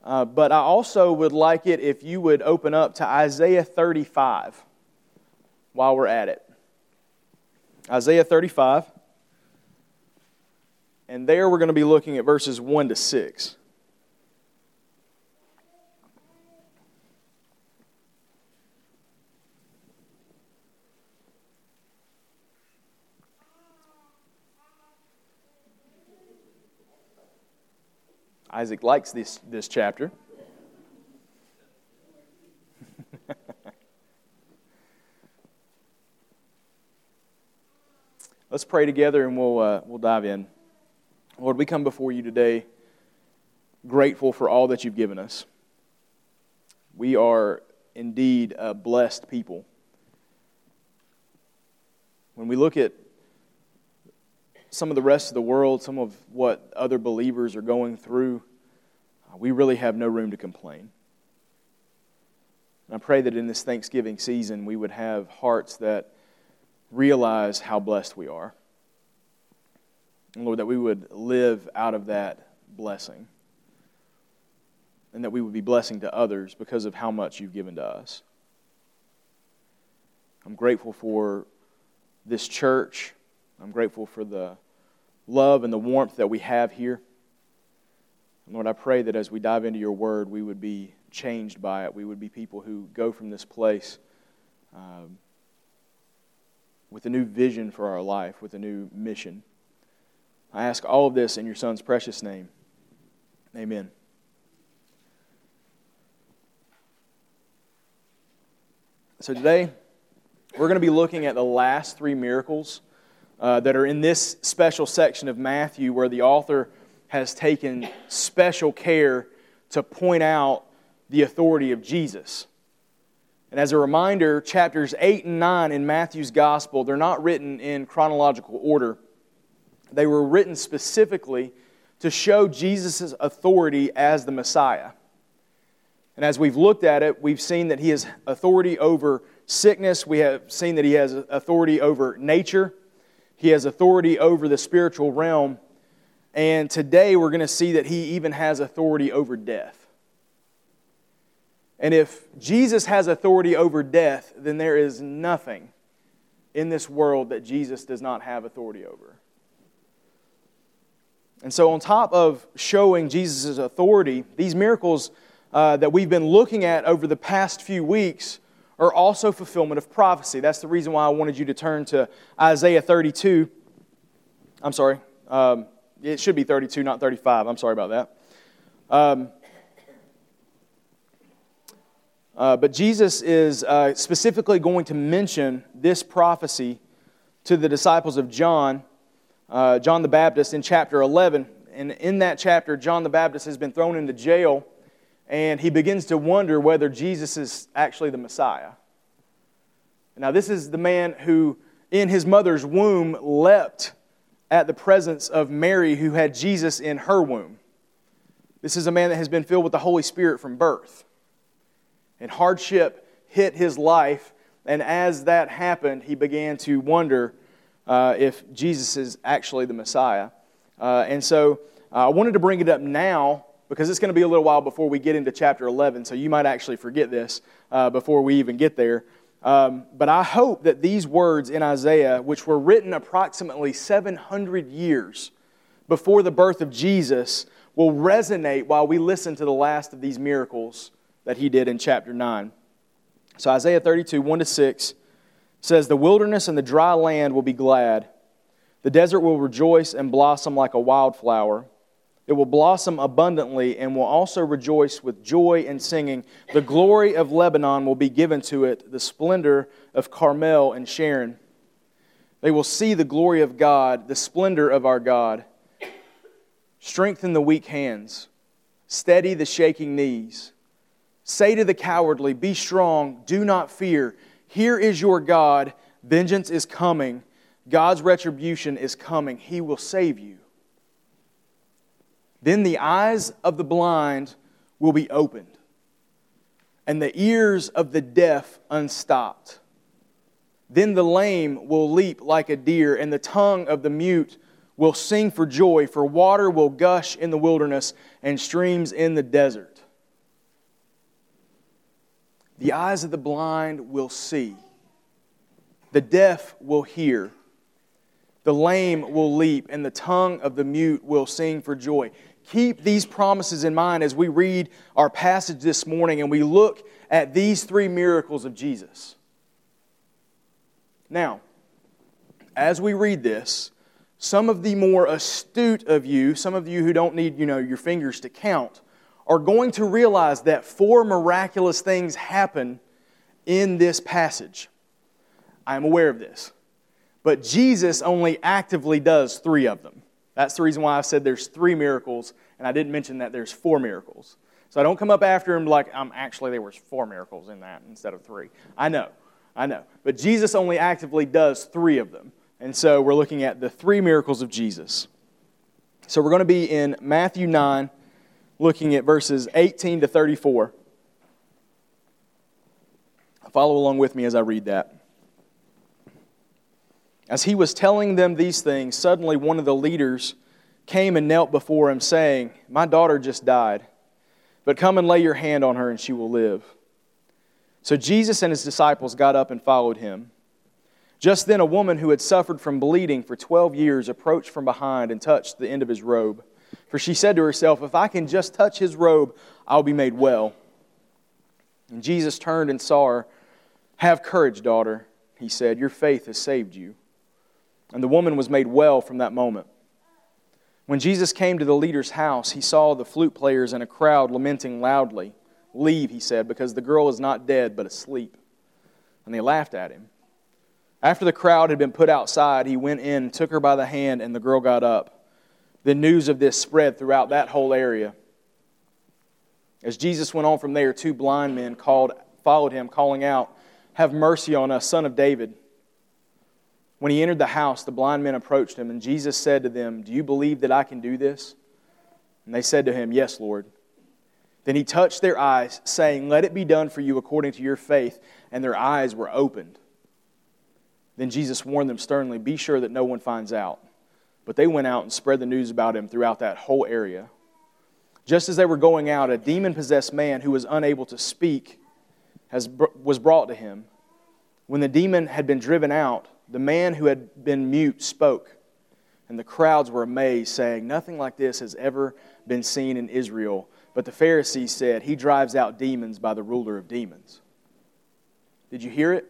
But I also would like it if you would open up to Isaiah 35 while we're at it. Isaiah 35. And there we're going to be looking at verses 1 to 6. Isaac likes this chapter. Let's pray together and we'll dive in. Lord, we come before you today grateful for all that you've given us. We are indeed a blessed people. When we look at some of the rest of the world, some of what other believers are going through, we really have no room to complain. And I pray that in this Thanksgiving season we would have hearts that realize how blessed we are. And Lord, that we would live out of that blessing. And that we would be blessing to others because of how much you've given to us. I'm grateful for this church. I'm grateful for the love and the warmth that we have here. And Lord, I pray that as we dive into your word, we would be changed by it. We would be people who go from this place with a new vision for our life, with a new mission. I ask all of this in your Son's precious name. Amen. So today, we're going to be looking at the last three miracles that are in this special section of Matthew where the author has taken special care to point out the authority of Jesus. And as a reminder, chapters 8 and 9 in Matthew's Gospel, they're not written in chronological order. They were written specifically to show Jesus' authority as the Messiah. And as we've looked at it, we've seen that He has authority over sickness. We have seen that He has authority over nature. He has authority over the spiritual realm. And today we're going to see that He even has authority over death. And if Jesus has authority over death, then there is nothing in this world that Jesus does not have authority over. And so on top of showing Jesus' authority, these miracles that we've been looking at over the past few weeks are also fulfillment of prophecy. That's the reason why I wanted you to turn to Isaiah 32. I'm sorry. It should be 32, not 35. I'm sorry about that. But Jesus is specifically going to mention this prophecy to the disciples of John the Baptist in chapter 11. And in that chapter, John the Baptist has been thrown into jail, and he begins to wonder whether Jesus is actually the Messiah. Now, this is the man who, in his mother's womb, leapt at the presence of Mary, who had Jesus in her womb. This is a man that has been filled with the Holy Spirit from birth. And hardship hit his life, and as that happened, he began to wonder if Jesus is actually the Messiah. And so I wanted to bring it up now because it's going to be a little while before we get into chapter 11, so you might actually forget this before we even get there. But I hope that these words in Isaiah, which were written approximately 700 years before the birth of Jesus, will resonate while we listen to the last of these miracles that He did in chapter 9. So Isaiah 32, 1 to 6 says, "The wilderness and the dry land will be glad. The desert will rejoice and blossom like a wildflower. It will blossom abundantly and will also rejoice with joy and singing. The glory of Lebanon will be given to it, the splendor of Carmel and Sharon. They will see the glory of God, the splendor of our God. Strengthen the weak hands. Steady the shaking knees. Say to the cowardly, be strong, do not fear. Here is your God. Vengeance is coming. God's retribution is coming. He will save you. Then the eyes of the blind will be opened, and the ears of the deaf unstopped. Then the lame will leap like a deer, and the tongue of the mute will sing for joy, for water will gush in the wilderness and streams in the desert." The eyes of the blind will see. The deaf will hear. The lame will leap, and the tongue of the mute will sing for joy. Keep these promises in mind as we read our passage this morning and we look at these three miracles of Jesus. Now, as we read this, some of the more astute of you, some of you who don't need, your fingers to count, are going to realize that four miraculous things happen in this passage. I am aware of this. But Jesus only actively does three of them. That's the reason why I said there's three miracles, and I didn't mention that there's four miracles. So I don't come up after him like, actually there was four miracles in that instead of three. I know. But Jesus only actively does three of them. And so we're looking at the three miracles of Jesus. So we're going to be in Matthew 9, looking at verses 18 to 34. Follow along with me as I read that. As he was telling them these things, suddenly one of the leaders came and knelt before him, saying, "My daughter just died, but come and lay your hand on her and she will live." So Jesus and his disciples got up and followed him. Just then a woman who had suffered from bleeding for 12 years approached from behind and touched the end of his robe. For she said to herself, "If I can just touch his robe, I'll be made well." And Jesus turned and saw her. "Have courage, daughter," he said, "your faith has saved you." And the woman was made well from that moment. When Jesus came to the leader's house, he saw the flute players and a crowd lamenting loudly. "Leave," he said, "because the girl is not dead, but asleep." And they laughed at him. After the crowd had been put outside, he went in and took her by the hand, and the girl got up. The news of this spread throughout that whole area. As Jesus went on from there, two blind men followed him, calling out, "Have mercy on us, Son of David." When he entered the house, the blind men approached him, and Jesus said to them, "Do you believe that I can do this?" And they said to him, "Yes, Lord." Then he touched their eyes, saying, "Let it be done for you according to your faith." And their eyes were opened. Then Jesus warned them sternly, "Be sure that no one finds out." But they went out and spread the news about him throughout that whole area. Just as they were going out, a demon-possessed man who was unable to speak was brought to him. When the demon had been driven out, the man who had been mute spoke, and the crowds were amazed, saying, "Nothing like this has ever been seen in Israel." But the Pharisees said, "He drives out demons by the ruler of demons." Did you hear it?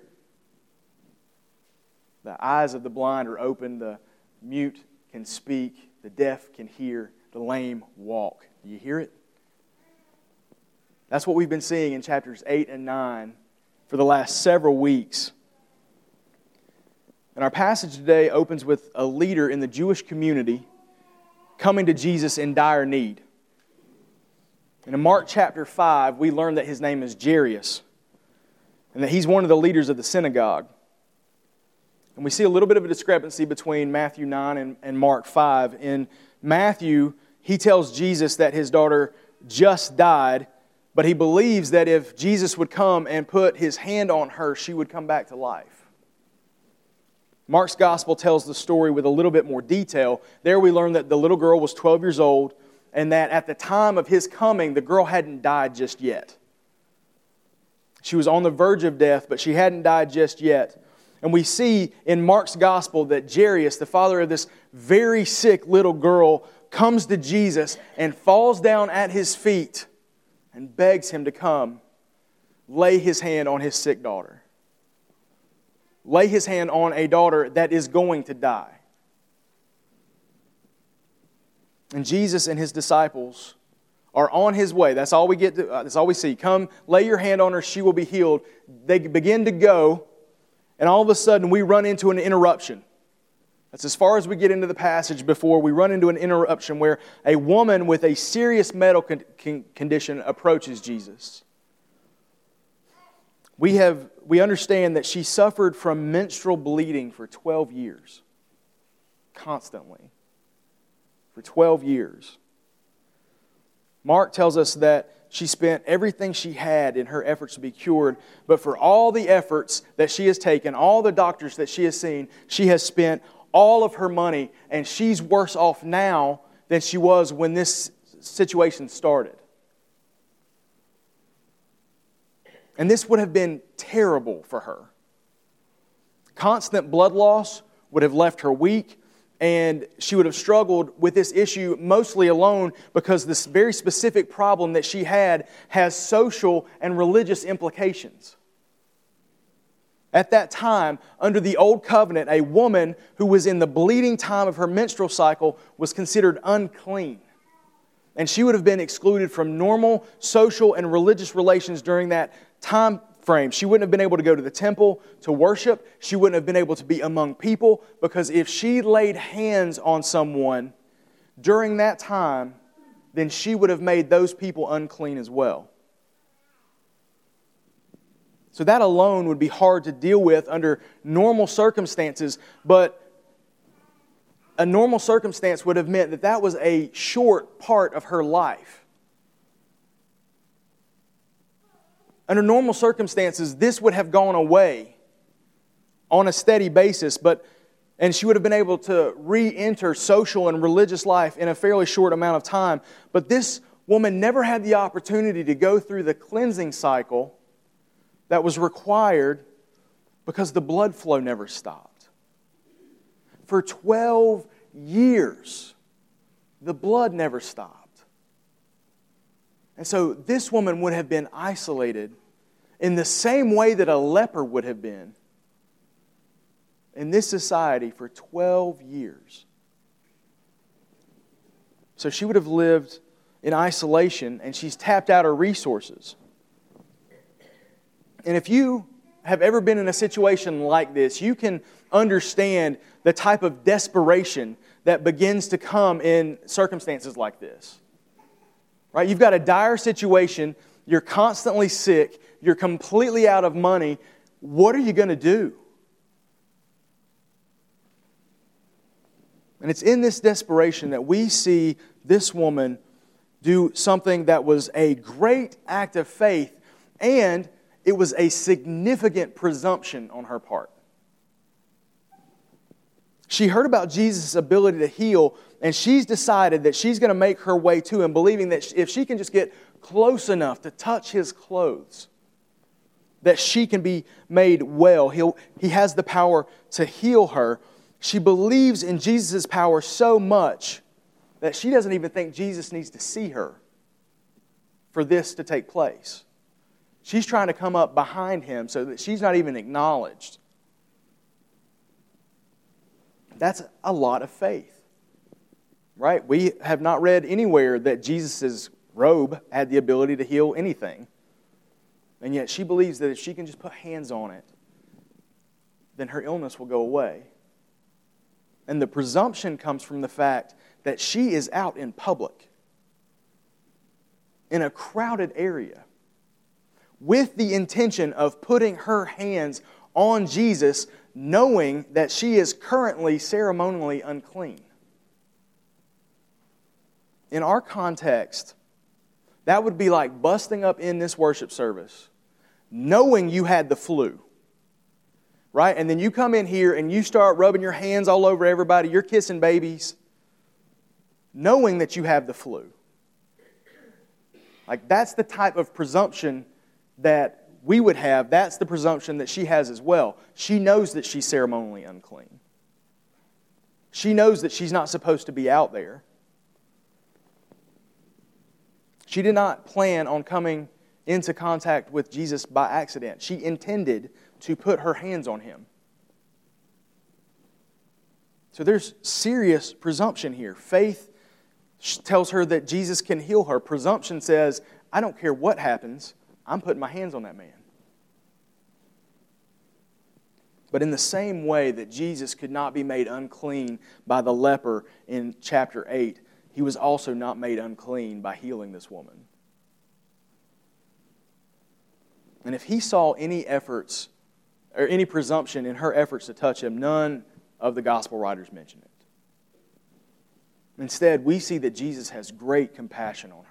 The eyes of the blind are open, the mute can speak, the deaf can hear, the lame walk. Do you hear it? That's what we've been seeing in chapters 8 and 9 for the last several weeks. And our passage today opens with a leader in the Jewish community coming to Jesus in dire need. And in Mark chapter 5, we learn that his name is Jairus, and that he's one of the leaders of the synagogue. And we see a little bit of a discrepancy between Matthew 9 and Mark 5. In Matthew, he tells Jesus that his daughter just died, but he believes that if Jesus would come and put his hand on her, she would come back to life. Mark's gospel tells the story with a little bit more detail. There we learn that the little girl was 12 years old, and that at the time of his coming, the girl hadn't died just yet. She was on the verge of death, but she hadn't died just yet. And we see in Mark's gospel that Jairus, the father of this very sick little girl, comes to Jesus and falls down at his feet and begs him to come lay his hand on his sick daughter. Lay his hand on a daughter that is going to die. And Jesus and his disciples are on his way. That's all we get. That's all we see. Come, lay your hand on her, she will be healed. They begin to go, and all of a sudden we run into an interruption. That's as far as we get into the passage before we run into an interruption where a woman with a serious medical condition approaches Jesus. We understand that she suffered from menstrual bleeding for 12 years. Constantly. For 12 years. Mark tells us that she spent everything she had in her efforts to be cured, but for all the efforts that she has taken, all the doctors that she has seen, she has spent all of her money, and she's worse off now than she was when this situation started. And this would have been terrible for her. Constant blood loss would have left her weak, and she would have struggled with this issue mostly alone because this very specific problem that she had has social and religious implications. At that time, under the Old Covenant, a woman who was in the bleeding time of her menstrual cycle was considered unclean. And she would have been excluded from normal social and religious relations during that time frame. She wouldn't have been able to go to the temple to worship. She wouldn't have been able to be among people, because if she laid hands on someone during that time, then she would have made those people unclean as well. So that alone would be hard to deal with under normal circumstances, but a normal circumstance would have meant that that was a short part of her life. Under normal circumstances, this would have gone away on a steady basis, and she would have been able to re-enter social and religious life in a fairly short amount of time. But this woman never had the opportunity to go through the cleansing cycle that was required because the blood flow never stopped. For 12 years, the blood never stopped. And so this woman would have been isolated in the same way that a leper would have been in this society for 12 years. So she would have lived in isolation, and she's tapped out her resources. And if you have ever been in a situation like this, you can understand the type of desperation that begins to come in circumstances like this. Right? You've got a dire situation, you're constantly sick, you're completely out of money. What are you going to do? And it's in this desperation that we see this woman do something that was a great act of faith, and it was a significant presumption on her part. She heard about Jesus' ability to heal, and she's decided that she's going to make her way to Him, believing that if she can just get close enough to touch His clothes, that she can be made well. He has the power to heal her. She believes in Jesus' power so much that she doesn't even think Jesus needs to see her for this to take place. She's trying to come up behind Him so that she's not even acknowledged. That's a lot of faith, right? We have not read anywhere that Jesus' robe had the ability to heal anything. And yet she believes that if she can just put hands on it, then her illness will go away. And the presumption comes from the fact that she is out in public, in a crowded area, with the intention of putting her hands on Jesus, knowing that she is currently ceremonially unclean. In our context, that would be like busting up in this worship service, knowing you had the flu, right? And then you come in here and you start rubbing your hands all over everybody, you're kissing babies, knowing that you have the flu. Like, that's the type of presumption that we would have. That's the presumption that she has as well. She knows that she's ceremonially unclean. She knows that she's not supposed to be out there. She did not plan on coming into contact with Jesus by accident. She intended to put her hands on Him. So there's serious presumption here. Faith tells her that Jesus can heal her. Presumption says, I don't care what happens, I'm putting my hands on that man. But in the same way that Jesus could not be made unclean by the leper in chapter 8, He was also not made unclean by healing this woman. And if He saw any efforts or any presumption in her efforts to touch Him, none of the gospel writers mention it. Instead, we see that Jesus has great compassion on her.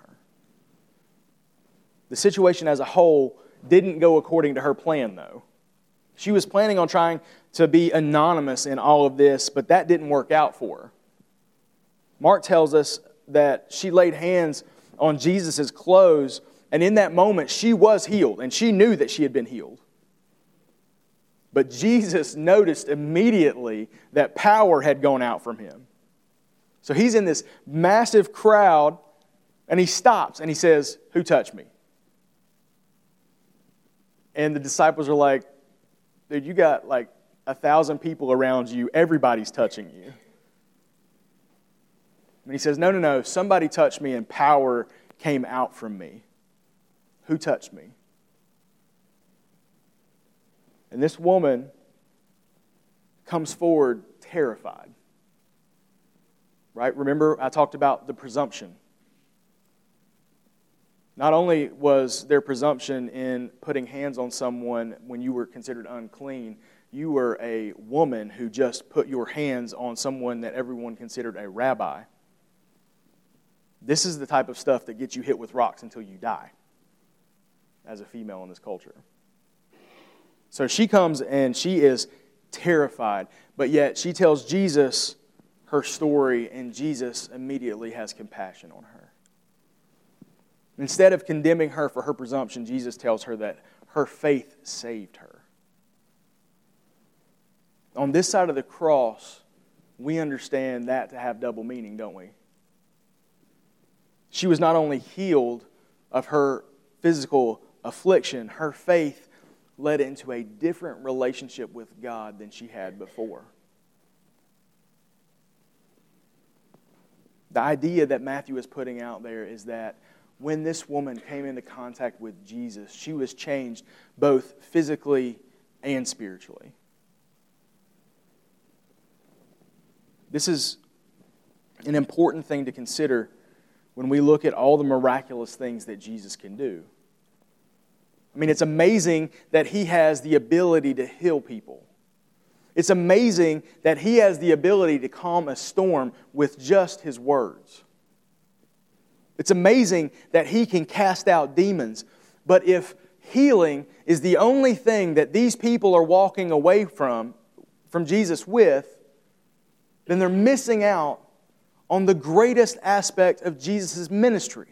The situation as a whole didn't go according to her plan, though. She was planning on trying to be anonymous in all of this, but that didn't work out for her. Mark tells us that she laid hands on Jesus' clothes, And in that moment, she was healed, and she knew that she had been healed. But Jesus noticed immediately that power had gone out from him. So he's in this massive crowd, and he stops, and he says, "Who touched me?" And the disciples are like, "Dude, you got like 1,000 people around you. Everybody's touching you." And he says, no, somebody touched me and power came out from me. Who touched me? And this woman comes forward terrified. Right? Remember, I talked about the presumption. Not only was there presumption in putting hands on someone when you were considered unclean, you were a woman who just put your hands on someone that everyone considered a rabbi. This is the type of stuff that gets you hit with rocks until you die as a female in this culture. So she comes and she is terrified, but yet she tells Jesus her story, and Jesus immediately has compassion on her. Instead of condemning her for her presumption, Jesus tells her that her faith saved her. On this side of the cross, we understand that to have double meaning, don't we? She was not only healed of her physical affliction, her faith led into a different relationship with God than she had before. The idea that Matthew is putting out there is that when this woman came into contact with Jesus, she was changed both physically and spiritually. This is an important thing to consider when we look at all the miraculous things that Jesus can do. I mean, it's amazing that He has the ability to heal people. It's amazing that He has the ability to calm a storm with just His words. It's amazing that He can cast out demons. But if healing is the only thing that these people are walking away from Jesus with, then they're missing out on the greatest aspect of Jesus' ministry.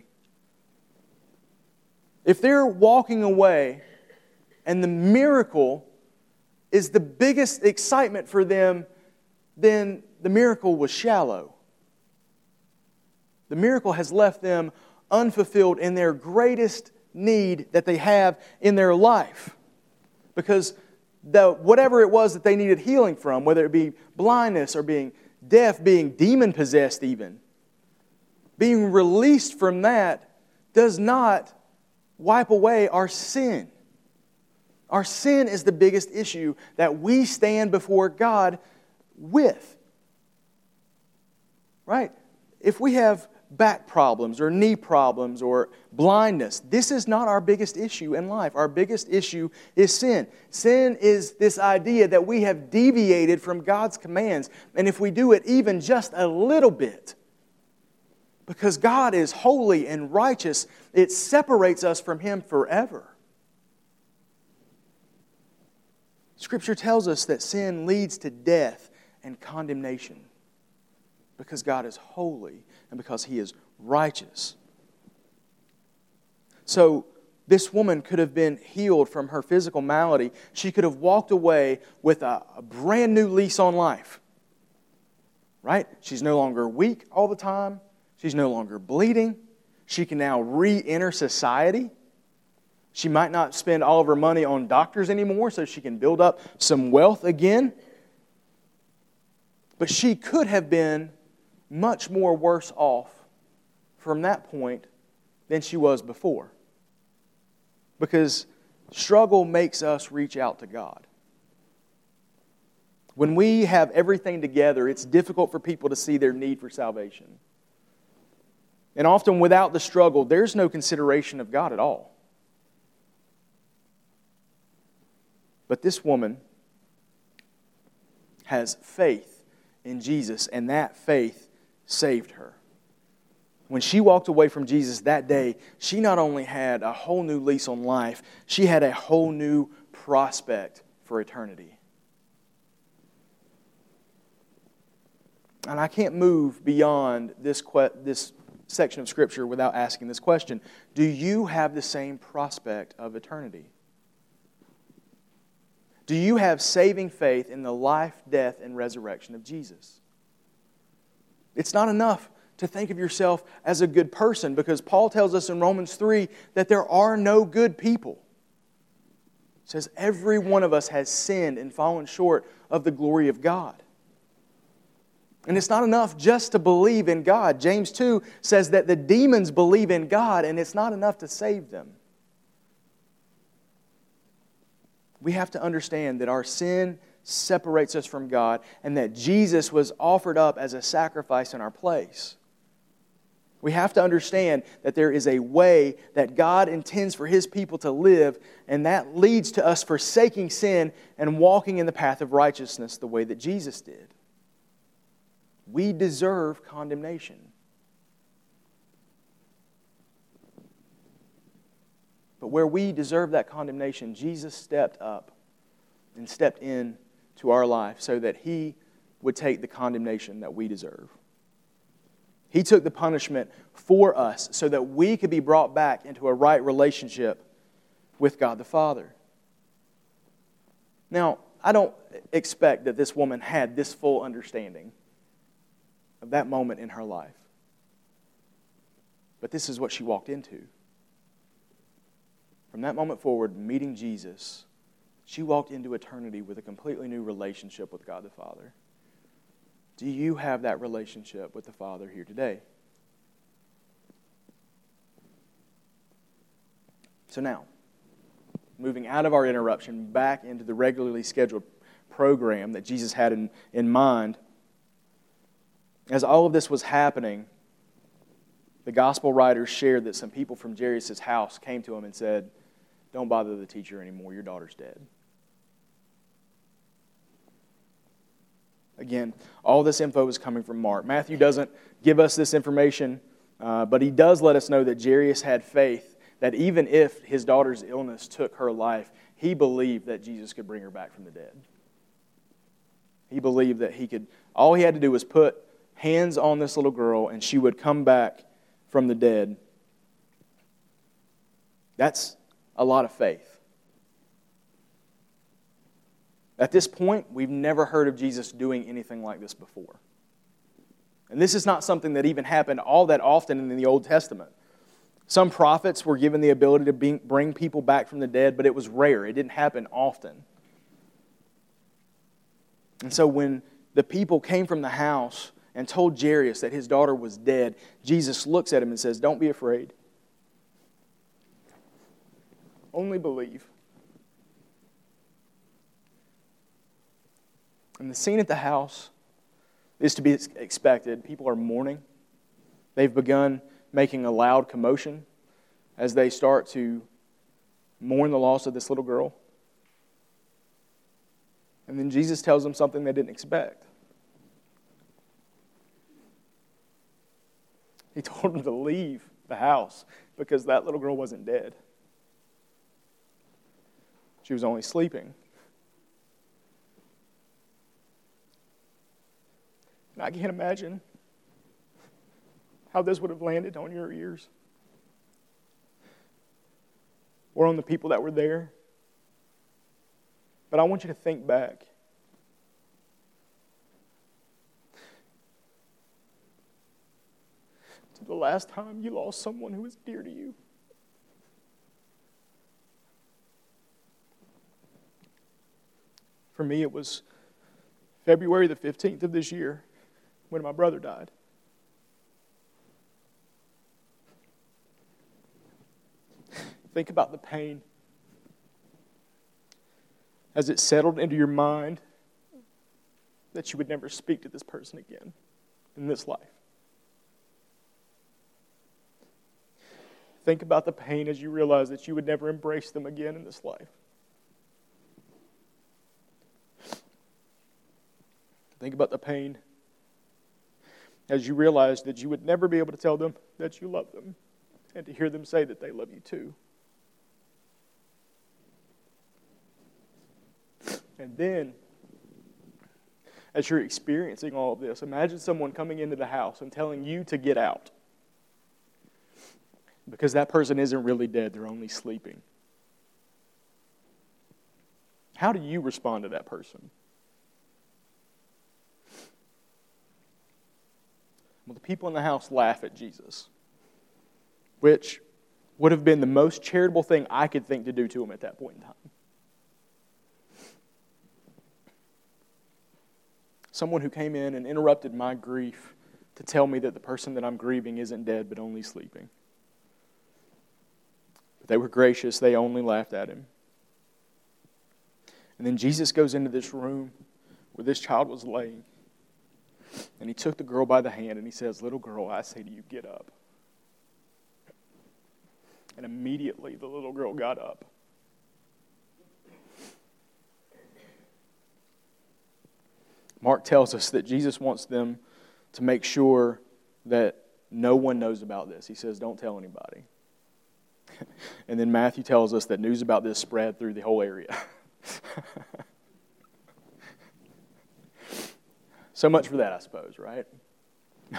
If they're walking away and the miracle is the biggest excitement for them, then the miracle was shallow. The miracle has left them unfulfilled in their greatest need that they have in their life. Because whatever it was that they needed healing from, whether it be blindness or being deaf, being demon-possessed even, being released from that does not wipe away our sin. Our sin is the biggest issue that we stand before God with. Right? If we have back problems or knee problems or blindness, this is not our biggest issue in life. Our biggest issue is sin. Sin is this idea that we have deviated from God's commands. And if we do it even just a little bit, because God is holy and righteous, it separates us from Him forever. Scripture tells us that sin leads to death and condemnation because God is holy and because He is righteous. So this woman could have been healed from her physical malady. She could have walked away with a brand new lease on life. Right? She's no longer weak all the time. She's no longer bleeding. She can now re-enter society. She might not spend all of her money on doctors anymore, so she can build up some wealth again. But she could have been much more worse off from that point than she was before. Because struggle makes us reach out to God. When we have everything together, it's difficult for people to see their need for salvation. And often without the struggle, there's no consideration of God at all. But this woman has faith in Jesus, and that faith saved her. When she walked away from Jesus that day, she not only had a whole new lease on life, she had a whole new prospect for eternity. And I can't move beyond this section of Scripture without asking this question. Do you have the same prospect of eternity? Do you have saving faith in the life, death, and resurrection of Jesus? It's not enough to think of yourself as a good person, because Paul tells us in Romans 3 that there are no good people. It says every one of us has sinned and fallen short of the glory of God. And it's not enough just to believe in God. James 2 says that the demons believe in God, and it's not enough to save them. We have to understand that our sin separates us from God, and that Jesus was offered up as a sacrifice in our place. We have to understand that there is a way that God intends for His people to live, and that leads to us forsaking sin and walking in the path of righteousness the way that Jesus did. We deserve condemnation. But where we deserve that condemnation, Jesus stepped up and stepped in to our life so that He would take the condemnation that we deserve. He took the punishment for us so that we could be brought back into a right relationship with God the Father. Now, I don't expect that this woman had this full understanding of that moment in her life. But this is what she walked into. From that moment forward, meeting Jesus, she walked into eternity with a completely new relationship with God the Father. Do you have that relationship with the Father here today? So now, moving out of our interruption back into the regularly scheduled program that Jesus had in mind, as all of this was happening, the gospel writers shared that some people from Jairus' house came to him and said, "Don't bother the teacher anymore, your daughter's dead." Again, all this info is coming from Mark. Matthew doesn't give us this information, but he does let us know that Jairus had faith that even if his daughter's illness took her life, he believed that Jesus could bring her back from the dead. He believed that all he had to do was put hands on this little girl and she would come back from the dead. That's a lot of faith. At this point, we've never heard of Jesus doing anything like this before. And this is not something that even happened all that often in the Old Testament. Some prophets were given the ability to bring people back from the dead, but it was rare. It didn't happen often. And so when the people came from the house and told Jairus that his daughter was dead, Jesus looks at him and says, "Don't be afraid. Only believe." And the scene at the house is to be expected. People are mourning. They've begun making a loud commotion as they start to mourn the loss of this little girl. And then Jesus tells them something they didn't expect. He told them to leave the house because that little girl wasn't dead. She was only sleeping. And I can't imagine how this would have landed on your ears or on the people that were there. But I want you to think back. To the last time you lost someone who was dear to you. For me, it was February the 15th of this year when my brother died. Think about the pain as it settled into your mind that you would never speak to this person again in this life. Think about the pain as you realize that you would never embrace them again in this life. Think about the pain as you realize that you would never be able to tell them that you love them and to hear them say that they love you too. And then, as you're experiencing all of this, imagine someone coming into the house and telling you to get out. Because that person isn't really dead, they're only sleeping. How do you respond to that person? Well, the people in the house laugh at Jesus, which would have been the most charitable thing I could think to do to him at that point in time. Someone who came in and interrupted my grief to tell me that the person that I'm grieving isn't dead but only sleeping. But they were gracious, they only laughed at him. And then Jesus goes into this room where this child was laying. And he took the girl by the hand and he says, "Little girl, I say to you, get up." And immediately the little girl got up. Mark tells us that Jesus wants them to make sure that no one knows about this. He says, don't tell anybody. And then Matthew tells us that news about this spread through the whole area. So much for that, I suppose, right? Now,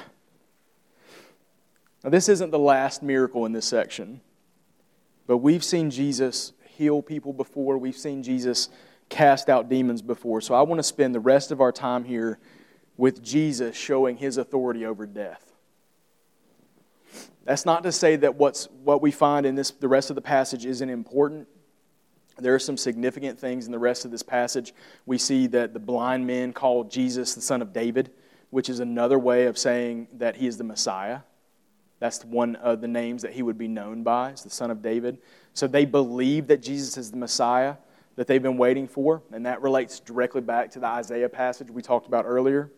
this isn't the last miracle in this section, but we've seen Jesus heal people before. We've seen Jesus cast out demons before. So I want to spend the rest of our time here with Jesus showing his authority over death. That's not to say that what we find in the rest of the passage isn't important. There are some significant things in the rest of this passage. We see that the blind men called Jesus the son of David, which is another way of saying that he is the Messiah. That's one of the names that he would be known by, is the son of David. So they believe that Jesus is the Messiah that they've been waiting for, and that relates directly back to the Isaiah passage we talked about earlier.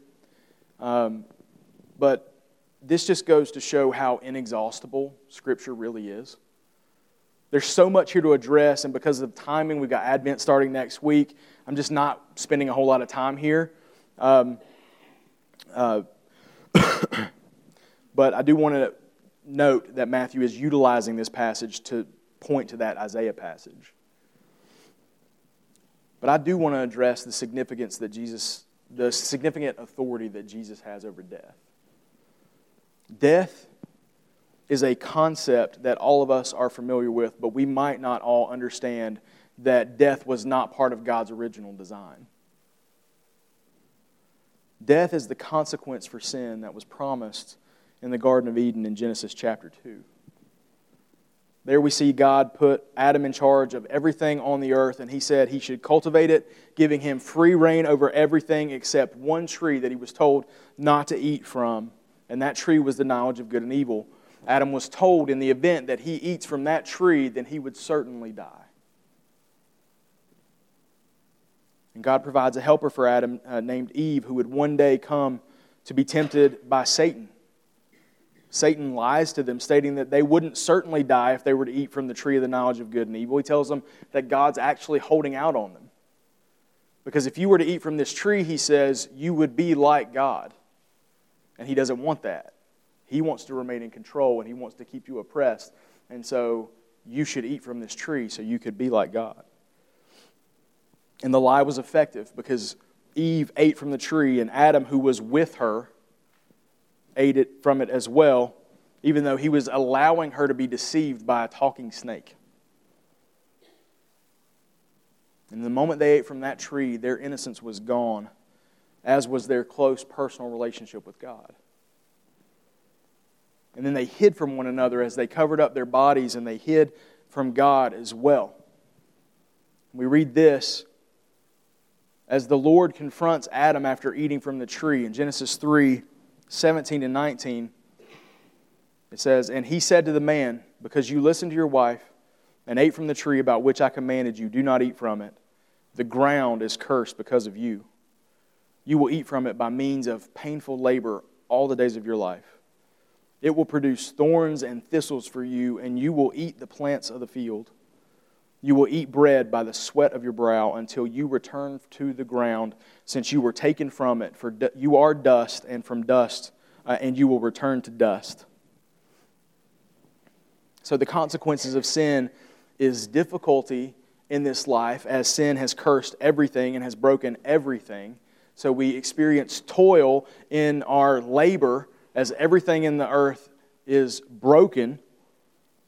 But this just goes to show how inexhaustible Scripture really is. There's so much here to address, and because of timing, we've got Advent starting next week. I'm just not spending a whole lot of time here. But I do want to note that Matthew is utilizing this passage to point to that Isaiah passage. But I do want to address the significant authority that Jesus has over death. Death is a concept that all of us are familiar with, but we might not all understand that death was not part of God's original design. Death is the consequence for sin that was promised in the Garden of Eden in Genesis chapter 2. There we see God put Adam in charge of everything on the earth, and he said he should cultivate it, giving him free reign over everything except one tree that he was told not to eat from, and that tree was the knowledge of good and evil. Adam was told in the event that he eats from that tree, then he would certainly die. And God provides a helper for Adam named Eve, who would one day come to be tempted by Satan. Satan lies to them, stating that they wouldn't certainly die if they were to eat from the tree of the knowledge of good and evil. He tells them that God's actually holding out on them. Because if you were to eat from this tree, he says, you would be like God. And he doesn't want that. He wants to remain in control, and he wants to keep you oppressed. And so you should eat from this tree so you could be like God. And the lie was effective because Eve ate from the tree, and Adam, who was with her, ate it from it as well, even though he was allowing her to be deceived by a talking snake. And the moment they ate from that tree, their innocence was gone, as was their close personal relationship with God. And then they hid from one another as they covered up their bodies, and they hid from God as well. We read this as the Lord confronts Adam after eating from the tree. In Genesis 3:17 and 19, it says, "And he said to the man, because you listened to your wife and ate from the tree about which I commanded you, do not eat from it. The ground is cursed because of you. You will eat from it by means of painful labor all the days of your life. It will produce thorns and thistles for you, and you will eat the plants of the field. You will eat bread by the sweat of your brow until you return to the ground, since you were taken from it. For you are dust, and from dust, and you will return to dust." So the consequences of sin is difficulty in this life, as sin has cursed everything and has broken everything. So we experience toil in our labor as everything in the earth is broken.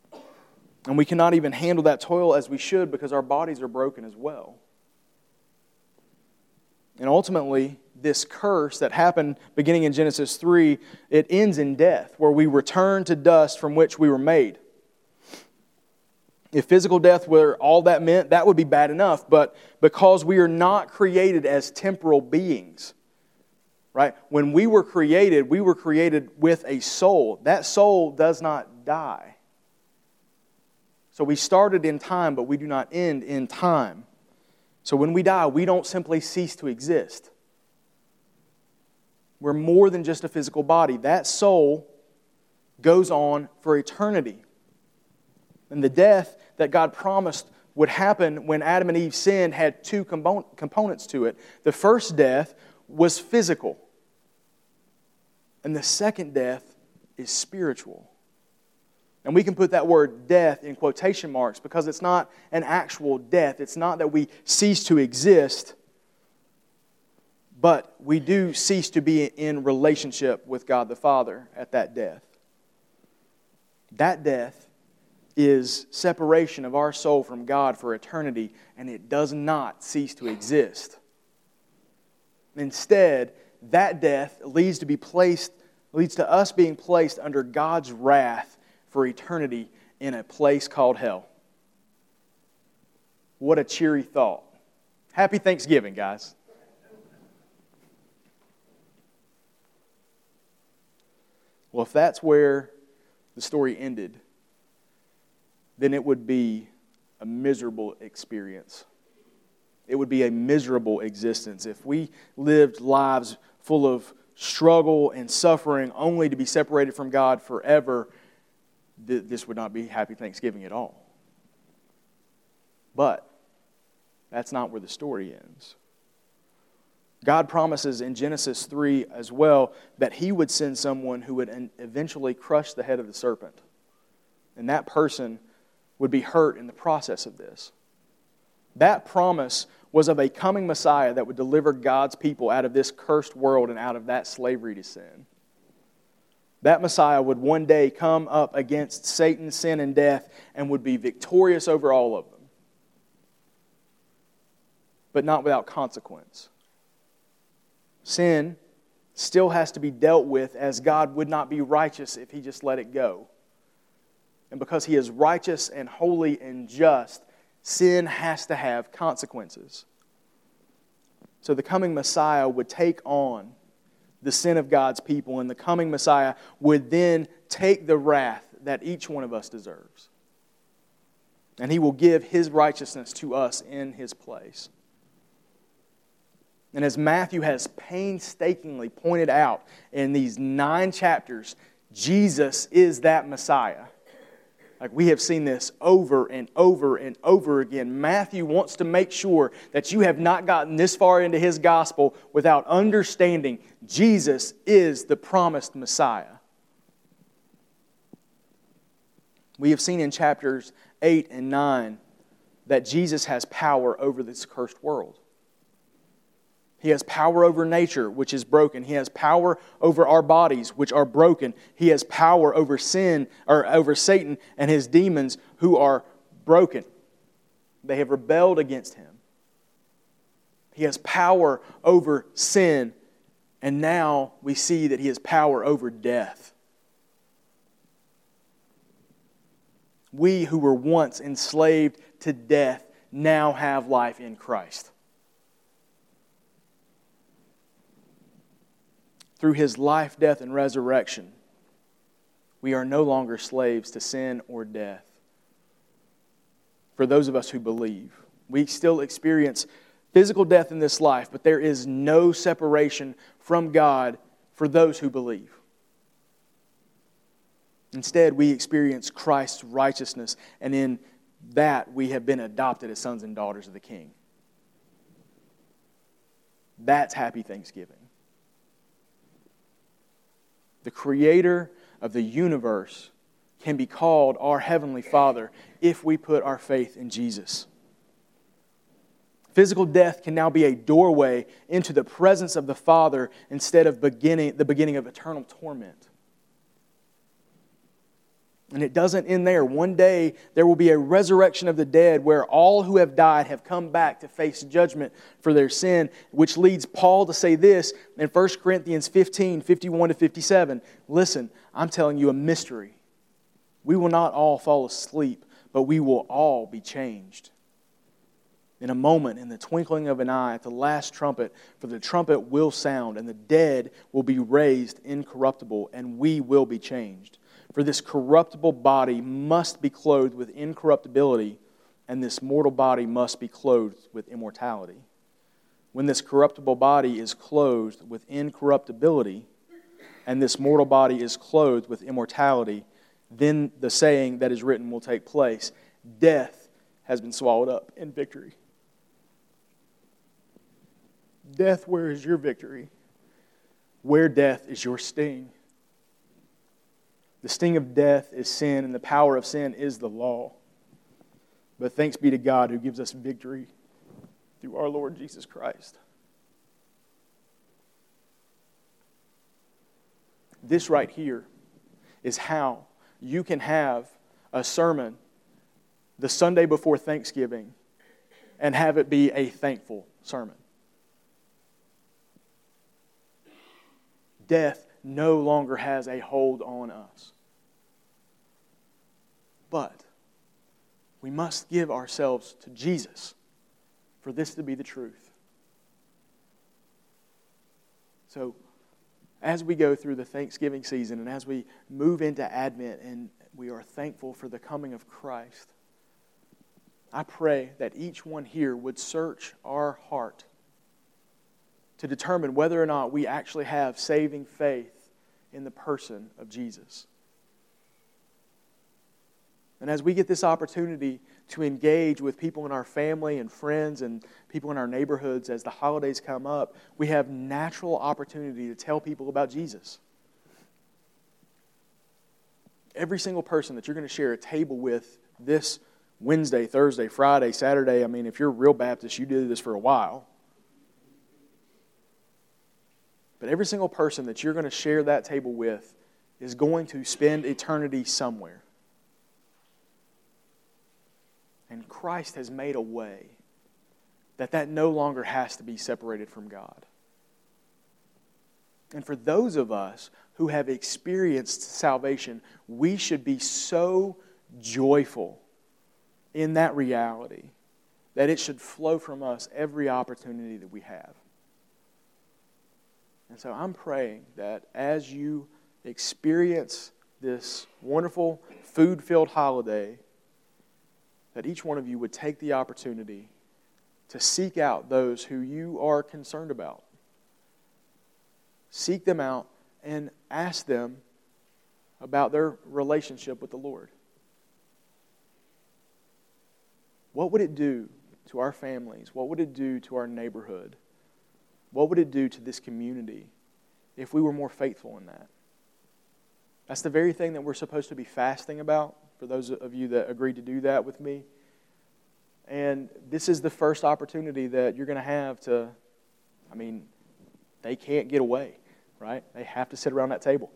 And we cannot even handle that toil as we should because our bodies are broken as well. And ultimately, this curse that happened beginning in Genesis 3, it ends in death, where we return to dust from which we were made. If physical death were all that meant, that would be bad enough. But because we are not created as temporal beings, right? When we were created with a soul. That soul does not die. So we started in time, but we do not end in time. So when we die, we don't simply cease to exist. We're more than just a physical body. That soul goes on for eternity. And the death that God promised would happen when Adam and Eve sinned had two components to it. The first death was physical. And the second death is spiritual. And we can put that word death in quotation marks because it's not an actual death. It's not that we cease to exist, but we do cease to be in relationship with God the Father at that death. That death is separation of our soul from God for eternity, and it does not cease to exist. Instead, that death leads to us being placed under God's wrath for eternity in a place called hell. What a cheery thought. Happy Thanksgiving, guys. Well, if that's where the story ended, then it would be a miserable experience. It would be a miserable existence. If we lived lives full of struggle and suffering only to be separated from God forever, this would not be Happy Thanksgiving at all. But that's not where the story ends. God promises in Genesis 3 as well that He would send someone who would eventually crush the head of the serpent. And that person would be hurt in the process of this. That promise was of a coming Messiah that would deliver God's people out of this cursed world and out of that slavery to sin. That Messiah would one day come up against Satan, sin, and death and would be victorious over all of them. But not without consequence. Sin still has to be dealt with, as God would not be righteous if He just let it go. And because He is righteous and holy and just, sin has to have consequences. So the coming Messiah would take on the sin of God's people, and the coming Messiah would then take the wrath that each one of us deserves. And He will give His righteousness to us in His place. And as Matthew has painstakingly pointed out in these 9 chapters, Jesus is that Messiah. Like, we have seen this over and over and over again. Matthew wants to make sure that you have not gotten this far into his gospel without understanding Jesus is the promised Messiah. We have seen in chapters 8 and 9 that Jesus has power over this cursed world. He has power over nature, which is broken. He has power over our bodies, which are broken. He has power over sin, or over Satan and his demons, who are broken. They have rebelled against Him. He has power over sin, and now we see that He has power over death. We who were once enslaved to death now have life in Christ. Through His life, death, and resurrection, we are no longer slaves to sin or death. For those of us who believe, we still experience physical death in this life, but there is no separation from God for those who believe. Instead, we experience Christ's righteousness, and in that we have been adopted as sons and daughters of the King. That's Happy Thanksgiving. The Creator of the universe can be called our Heavenly Father if we put our faith in Jesus. Physical death can now be a doorway into the presence of the Father instead of the beginning of eternal torment. And it doesn't end there. One day there will be a resurrection of the dead where all who have died have come back to face judgment for their sin, which leads Paul to say this in 1 Corinthians 15, 51 to 57. Listen, I'm telling you a mystery. We will not all fall asleep, but we will all be changed. In a moment, in the twinkling of an eye, at the last trumpet, for the trumpet will sound, and the dead will be raised incorruptible, and we will be changed. For this corruptible body must be clothed with incorruptibility, and this mortal body must be clothed with immortality. When this corruptible body is clothed with incorruptibility, and this mortal body is clothed with immortality, then the saying that is written will take place: death has been swallowed up in victory. Death, where is your victory? Where, death, is your sting? The sting of death is sin, and the power of sin is the law. But thanks be to God who gives us victory through our Lord Jesus Christ. This right here is how you can have a sermon the Sunday before Thanksgiving and have it be a thankful sermon. Death no longer has a hold on us. But we must give ourselves to Jesus for this to be the truth. So, as we go through the Thanksgiving season and as we move into Advent and we are thankful for the coming of Christ, I pray that each one here would search our heart to determine whether or not we actually have saving faith in the person of Jesus. And as we get this opportunity to engage with people in our family and friends and people in our neighborhoods as the holidays come up, we have natural opportunity to tell people about Jesus. Every single person that you're going to share a table with this Wednesday, Thursday, Friday, Saturday, I mean, if you're a real Baptist, you did this for a while. But every single person that you're going to share that table with is going to spend eternity somewhere. And Christ has made a way that no longer has to be separated from God. And for those of us who have experienced salvation, we should be so joyful in that reality that it should flow from us every opportunity that we have. And so I'm praying that as you experience this wonderful food-filled holiday, that each one of you would take the opportunity to seek out those who you are concerned about. Seek them out and ask them about their relationship with the Lord. What would it do to our families? What would it do to our neighborhood? What would it do to this community if we were more faithful in that? That's the very thing that we're supposed to be fasting about, for those of you that agreed to do that with me. And this is the first opportunity that you're going to have to, they can't get away, right? They have to sit around that table.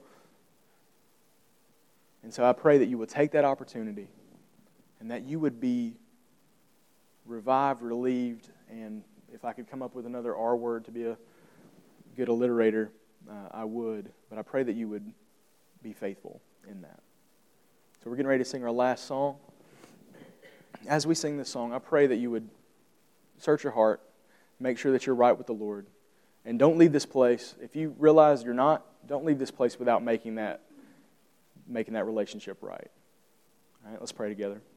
And so I pray that you would take that opportunity and that you would be revived, relieved, and if I could come up with another R word to be a good alliterator, I would. But I pray that you would be faithful in that. So we're getting ready to sing our last song. As we sing this song, I pray that you would search your heart, make sure that you're right with the Lord, and don't leave this place. If you realize you're not, don't leave this place without making that relationship right. All right, let's pray together.